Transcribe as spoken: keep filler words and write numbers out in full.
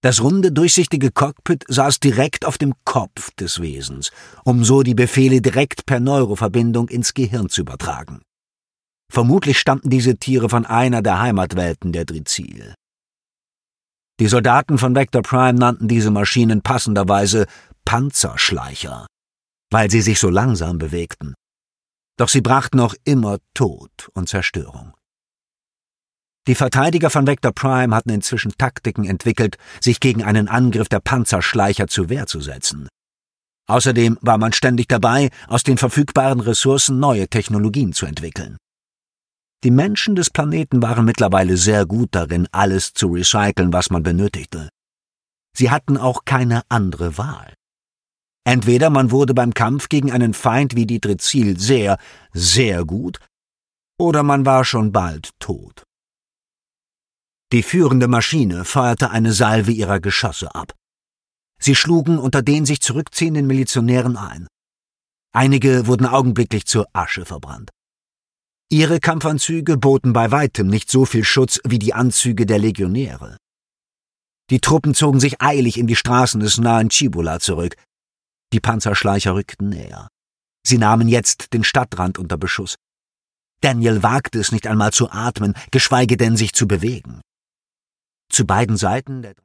Das runde, durchsichtige Cockpit saß direkt auf dem Kopf des Wesens, um so die Befehle direkt per Neuroverbindung ins Gehirn zu übertragen. Vermutlich stammten diese Tiere von einer der Heimatwelten der Drizil. Die Soldaten von Vector Prime nannten diese Maschinen passenderweise Panzerschleicher, weil sie sich so langsam bewegten. Doch sie brachten noch immer Tod und Zerstörung. Die Verteidiger von Vector Prime hatten inzwischen Taktiken entwickelt, sich gegen einen Angriff der Panzerschleicher zur Wehr zu setzen. Außerdem war man ständig dabei, aus den verfügbaren Ressourcen neue Technologien zu entwickeln. Die Menschen des Planeten waren mittlerweile sehr gut darin, alles zu recyceln, was man benötigte. Sie hatten auch keine andere Wahl. Entweder man wurde beim Kampf gegen einen Feind wie die Drizil sehr, sehr gut, oder man war schon bald tot. Die führende Maschine feuerte eine Salve ihrer Geschosse ab. Sie schlugen unter den sich zurückziehenden Milizionären ein. Einige wurden augenblicklich zur Asche verbrannt. Ihre Kampfanzüge boten bei weitem nicht so viel Schutz wie die Anzüge der Legionäre. Die Truppen zogen sich eilig in die Straßen des nahen Cibola zurück. Die Panzerschleicher rückten näher. Sie nahmen jetzt den Stadtrand unter Beschuss. Daniel wagte es nicht einmal zu atmen, geschweige denn sich zu bewegen. Zu beiden Seiten der